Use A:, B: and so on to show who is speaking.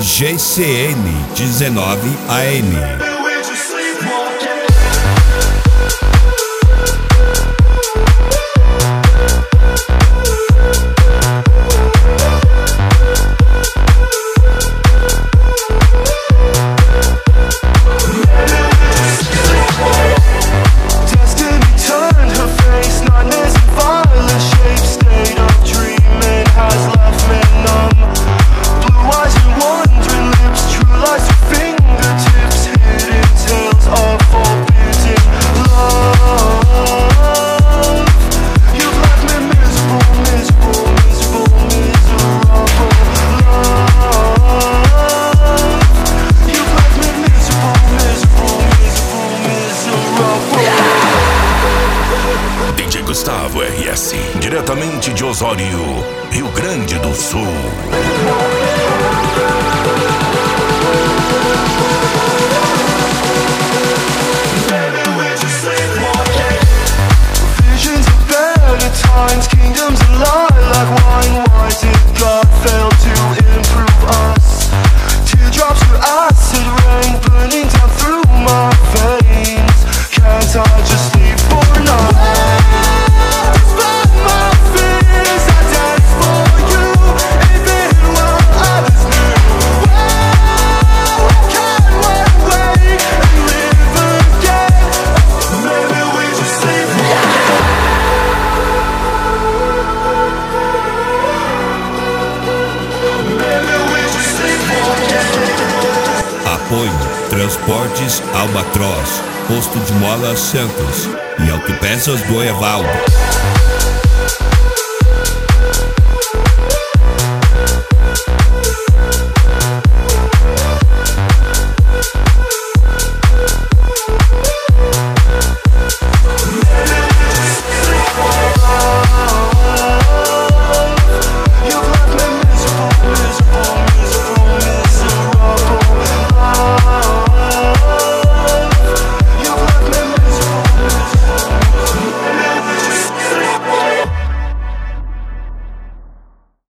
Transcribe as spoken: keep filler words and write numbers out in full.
A: G C N dezenove A M.
B: Gustavo R S, diretamente de Osório, Rio Grande do Sul.
C: Visions of better times, kingdoms that lie like wine. Why did God fail to improve us? Teardrops of acid rain burning down through my veins. Can't I just leave for now?
A: Apoio Transportes Albatroz, Posto de Molas Santos e Autopeças do Evaldo.